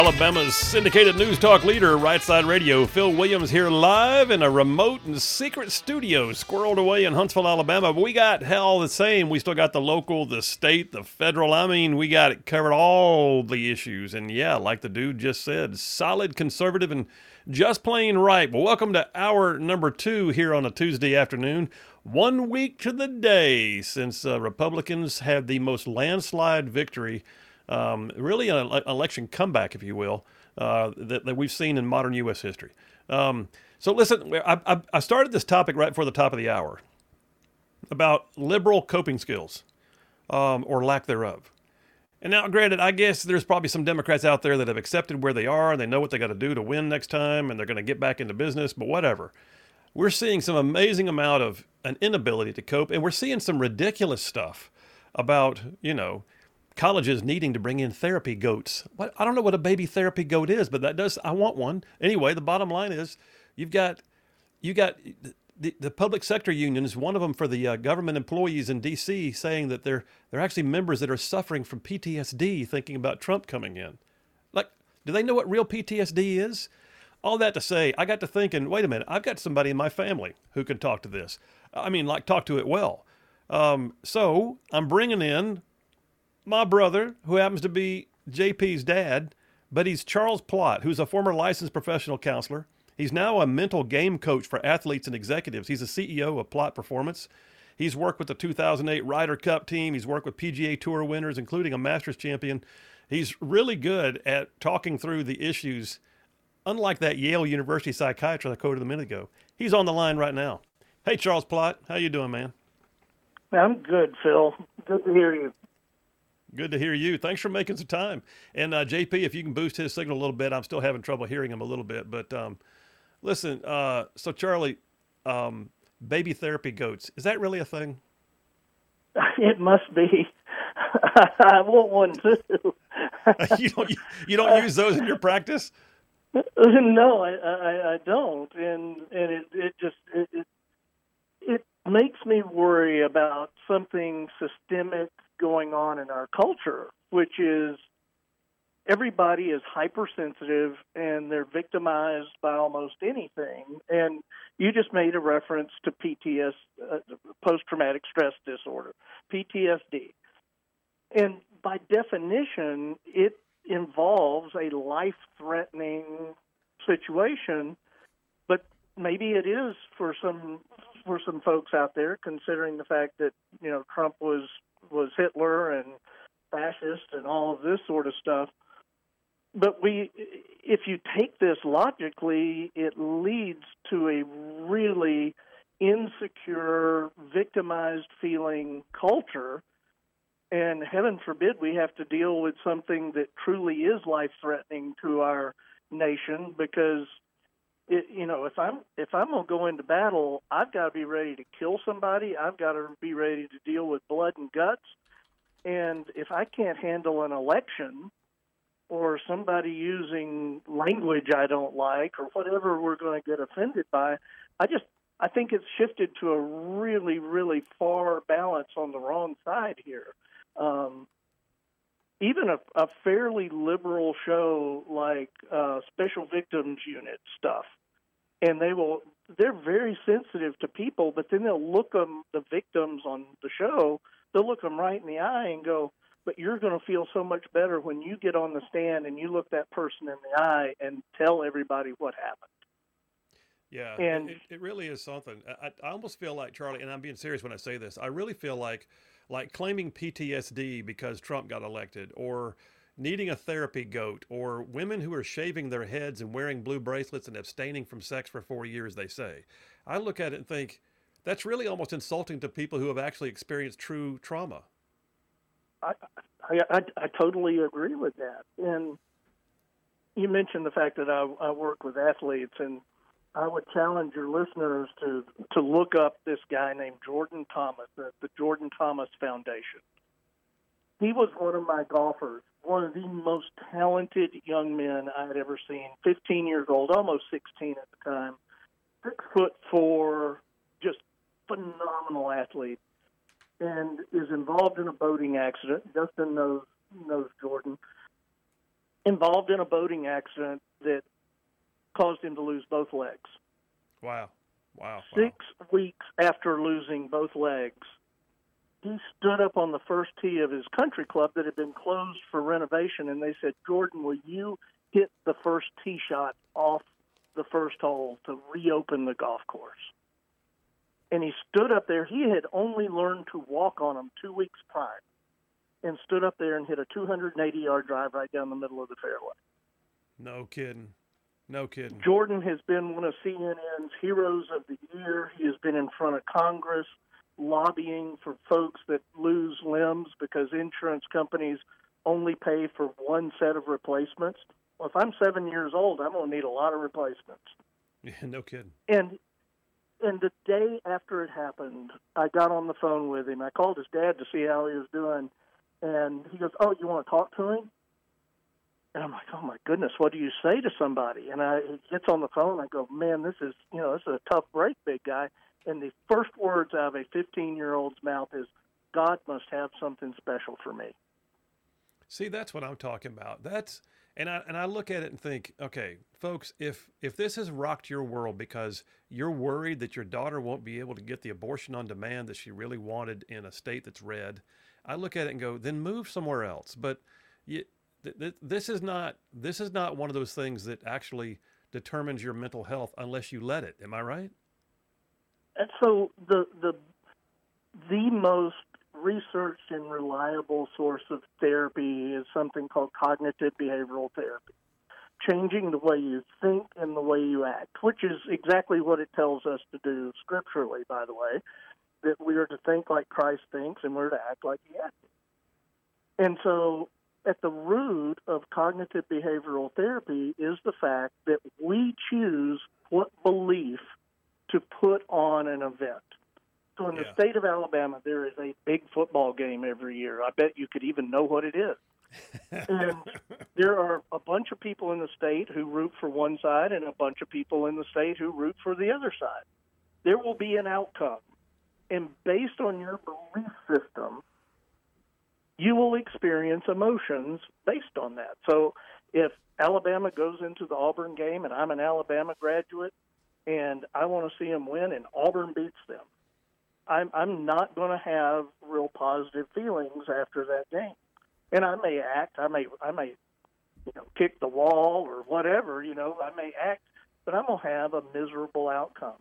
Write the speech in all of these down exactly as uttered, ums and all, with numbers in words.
Alabama's syndicated news talk leader, Right Side Radio. Phil Williams here live in a remote and secret studio squirreled away in Huntsville, Alabama. But we got hell the same. We still got the local, the state, the federal. I mean, we got it covered, all the issues. And yeah, like the dude just said, solid, conservative, and just plain right. Well, welcome to hour number two here on a Tuesday afternoon. One week to the day since uh, Republicans had the most landslide victory, um, really an election comeback, if you will, uh, that, that we've seen in modern U S history. Um, so listen, I, I, I started this topic right before the top of the hour about liberal coping skills, um, or lack thereof. And now, granted, I guess there's probably some Democrats out there that have accepted where they are and they know what they got to do to win next time and they're going to get back into business, but whatever. We're seeing some amazing amount of an inability to cope, and we're seeing some ridiculous stuff about, you know, colleges needing to bring in therapy goats. What, I don't know what a baby therapy goat is, but that does, I want one. Anyway, the bottom line is you've got, you got the, the public sector unions, one of them for the uh, government employees in D C, saying that they're, they're actually members that are suffering from P T S D thinking about Trump coming in. Like, do they know what real P T S D is? All that to say, I got to thinking, wait a minute, I've got somebody in my family who can talk to this. I mean, like, talk to it well. Um, so I'm bringing in my brother, who happens to be J P's dad, but he's Charles Plott, who's a former licensed professional counselor. He's now a mental game coach for athletes and executives. He's the C E O of Plott Performance. He's worked with the two thousand eight Ryder Cup team. He's worked with P G A Tour winners, including a Masters champion. He's really good at talking through the issues, unlike that Yale University psychiatrist I quoted a minute ago. He's on the line right now. Hey, Charles Plott, how you doing, man? I'm good, Phil. Good to hear you. Good to hear you. Thanks for making some time. And uh, J P, if you can boost his signal a little bit, I'm still having trouble hearing him a little bit. But um, listen, uh, so Charlie, um, baby therapy goats, is that really a thing? It must be. I want one too. you don't you, you don't use those in your practice? No, I, I, I don't, and and it it just it, it it makes me worry about something systemic going on in our culture, which is everybody is hypersensitive and they're victimized by almost anything. And you just made a reference to P T S, uh, post-traumatic stress disorder, P T S D, and by definition, it involves a life-threatening situation, but maybe it is for some for some folks out there, considering the fact that, you know, Trump was was Hitler and fascist and all of this sort of stuff. But we, if you take this logically, it leads to a really insecure, victimized feeling culture. And heaven forbid we have to deal with something that truly is life-threatening to our nation, because, it, you know, if I'm if I'm going to go into battle, I've got to be ready to kill somebody. I've got to be ready to deal with blood and guts. And if I can't handle an election or somebody using language I don't like or whatever we're going to get offended by, I just I think it's shifted to a really, really far balance on the wrong side here. Um, even a, a fairly liberal show like uh, Special Victims Unit stuff, and they will they're very sensitive to people, but then they'll look them the victims on the show, they'll look them right in the eye and go, "But you're going to feel so much better when you get on the stand and you look that person in the eye and tell everybody what happened." Yeah, and it, it really is something. I, I almost feel like, Charlie, and I'm being serious when I say this, I really feel like like claiming P T S D because Trump got elected, or needing a therapy goat, or women who are shaving their heads and wearing blue bracelets and abstaining from sex for four years, they say. I look at it and think, that's really almost insulting to people who have actually experienced true trauma. I, I, I, I totally agree with that. And you mentioned the fact that I, I work with athletes, and I would challenge your listeners to, to look up this guy named Jordan Thomas, the, the Jordan Thomas Foundation. He was one of my golfers, one of the most talented young men I had ever seen, fifteen years old, almost sixteen at the time, six foot four, just phenomenal athlete, and is involved in a boating accident. Justin knows knows Jordan. involved in a boating accident that caused him to lose both legs. Wow. Wow. Six wow. weeks after losing both legs, he stood up on the first tee of his country club that had been closed for renovation, and they said, Jordan, will you hit the first tee shot off the first hole to reopen the golf course? And he stood up there. He had only learned to walk on them two weeks prior, and stood up there and hit a two hundred eighty-yard drive right down the middle of the fairway. No kidding. No kidding. Jordan has been one of C N N's heroes of the year. He has been in front of Congress lobbying for folks that lose limbs because insurance companies only pay for one set of replacements. Well, if I'm seven years old, I'm going to need a lot of replacements. Yeah, no kidding. And and the day after it happened, I got on the phone with him. I called his dad to see how he was doing, and he goes, oh, you want to talk to him? And I'm like, oh, my goodness, what do you say to somebody? And I, he gets on the phone. I go, man, this is, you know, this is a tough break, big guy. And the first words out of a fifteen-year-old's mouth is, God must have something special for me. See, that's what I'm talking about. That's and I and I look at it and think, okay, folks, if if this has rocked your world because you're worried that your daughter won't be able to get the abortion on demand that she really wanted in a state that's red, I look at it and go, then move somewhere else. But you, th- th- this is not this is not one of those things that actually determines your mental health unless you let it. Am I right? And so the the the most researched and reliable source of therapy is something called cognitive behavioral therapy, changing the way you think and the way you act, which is exactly what it tells us to do scripturally, by the way, that we are to think like Christ thinks and we're to act like he acted. And so at the root of cognitive behavioral therapy is the fact that we choose what belief to put on an event. So in the Yeah. state of Alabama, there is a big football game every year. I bet you could even know what it is. And there are a bunch of people in the state who root for one side and a bunch of people in the state who root for the other side. There will be an outcome. And based on your belief system, you will experience emotions based on that. So if Alabama goes into the Auburn game and I'm an Alabama graduate and I want to see them win and Auburn beats them, I'm, I'm not going to have real positive feelings after that game. And I may act, I may, I may, you know, kick the wall or whatever, you know, I may act, but I'm going to have a miserable outcome.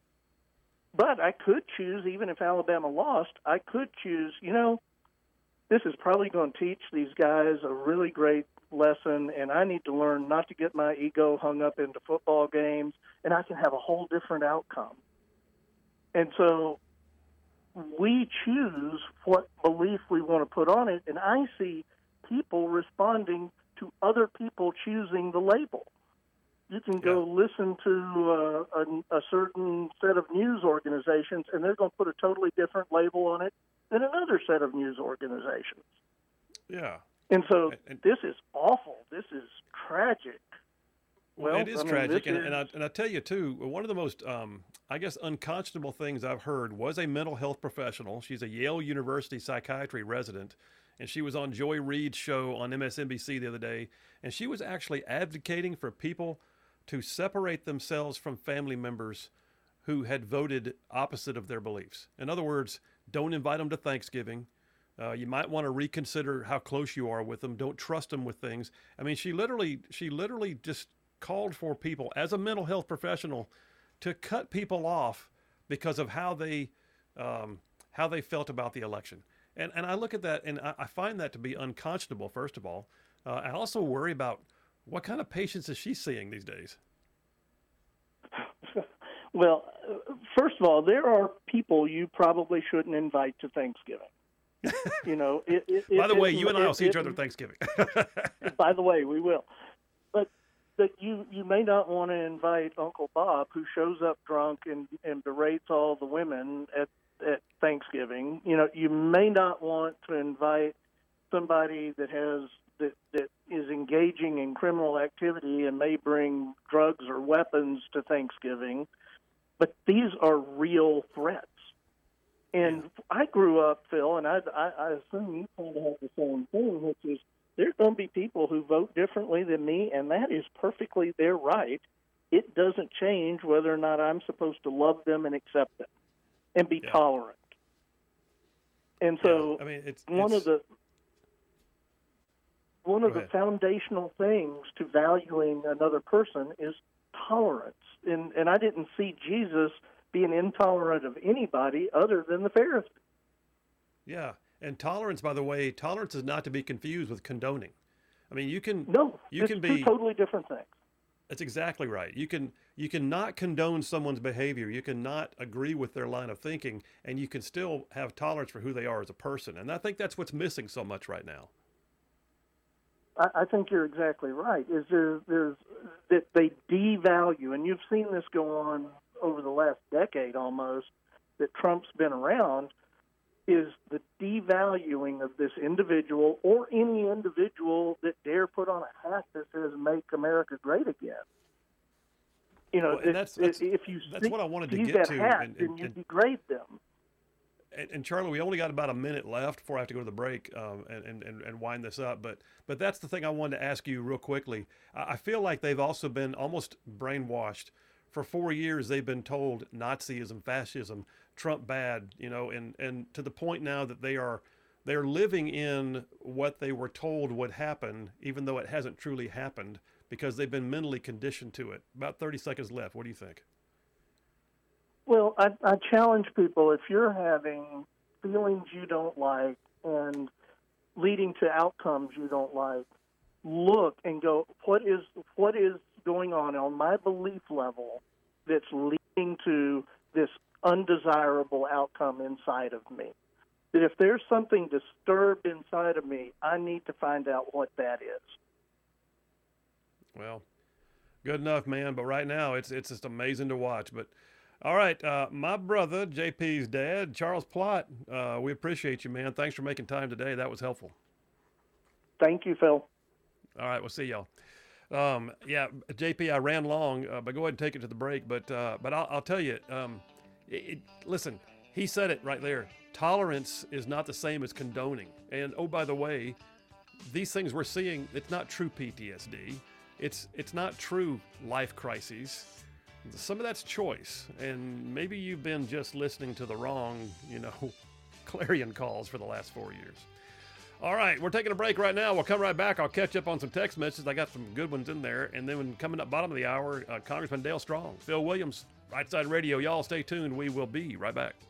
But I could choose, even if Alabama lost, I could choose, you know, this is probably going to teach these guys a really great lesson, and I need to learn not to get my ego hung up into football games, and I can have a whole different outcome. And so we choose what belief we want to put on it, and I see people responding to other people choosing the label. You can go yeah. listen to uh, a, a certain set of news organizations, and they're going to put a totally different label on it than another set of news organizations. Yeah. And so and, this is awful. This is tragic. Well, well it is I mean, tragic. And, is... and, I, and I tell you, too, one of the most, um, I guess, unconscionable things I've heard was a mental health professional. She's a Yale University psychiatry resident, and she was on Joy Reid's show on M S N B C the other day, and she was actually advocating for people to separate themselves from family members who had voted opposite of their beliefs. In other words, don't invite them to Thanksgiving. Uh, you might want to reconsider how close you are with them. Don't trust them with things. I mean, she literally, she literally just called for people as a mental health professional to cut people off because of how they, um, how they felt about the election. And and I look at that and I, I find that to be unconscionable. First of all, uh, I also worry about what kind of patients is she seeing these days. Well, first of all, there are people you probably shouldn't invite to Thanksgiving. You know, it, it, by the it, way, it, you and I will it, see each it, other at Thanksgiving. By the way, we will. But but you, you may not want to invite Uncle Bob, who shows up drunk and, and berates all the women at, at Thanksgiving. You know, you may not want to invite somebody that has that, that is engaging in criminal activity and may bring drugs or weapons to Thanksgiving. But these are real threats. And I grew up, Phil, and I, I, I assume you kind of have the same thing, which is There's going to be people who vote differently than me, and that is perfectly their right. It doesn't change whether or not I'm supposed to love them and accept them and be Yeah. tolerant. And so Yeah. I mean, it's one it's, of the one of Go the ahead. foundational things to valuing another person is tolerance. And and I didn't see Jesus being intolerant of anybody other than the Pharisees. Yeah, and tolerance, by the way, tolerance is not to be confused with condoning. I mean, you can No, you it's can two be. totally different things. That's exactly right. You can you can not condone someone's behavior. You can not agree with their line of thinking, and you can still have tolerance for who they are as a person. And I think that's what's missing so much right now. I, I think you're exactly right. Is there, there's that they devalue, and you've seen this go on over the last decade almost, that Trump's been around, is the devaluing of this individual or any individual that dare put on a hat that says "Make America Great Again." You know, Well, and if, that's- that's- if you that's see, what I wanted to see get that to, hat, and- then and- you and- degrade them. And, and Charlie, we only got about a minute left before I have to go to the break um, and, and, and wind this up. But but that's the thing I wanted to ask you real quickly. I I feel like they've also been almost brainwashed. For four years, they've been told Nazism, fascism, Trump bad, you know, and, and to the point now that they are they're living in what they were told would happen, even though it hasn't truly happened, because they've been mentally conditioned to it. About thirty seconds left. What do you think? Well, I, I challenge people, if you're having feelings you don't like and leading to outcomes you don't like, look and go, what is what is going on on my belief level that's leading to this undesirable outcome inside of me? That if there's something disturbed inside of me, I need to find out what that is. Well, good enough, man. But right now, it's it's just amazing to watch. But all right, uh, my brother, J P's dad, Charles Plott, uh, we appreciate you, man. Thanks for making time today. That was helpful. Thank you, Phil. All right, we'll see y'all. Um, yeah, J P, I ran long, uh, but go ahead and take it to the break. But uh, but I'll, I'll tell you, um, it, it, listen, he said it right there. Tolerance is not the same as condoning. And oh, by the way, these things we're seeing, it's not true P T S D. It's it's not true life crises. Some of that's choice, and maybe you've been just listening to the wrong, you know, clarion calls for the last four years. All right, we're taking a break right now. We'll come right back. I'll catch up on some text messages. I got some good ones in there. And then when coming up bottom of the hour, uh, Congressman Dale Strong, Phil Williams, Right Side Radio. Y'all stay tuned. We will be right back.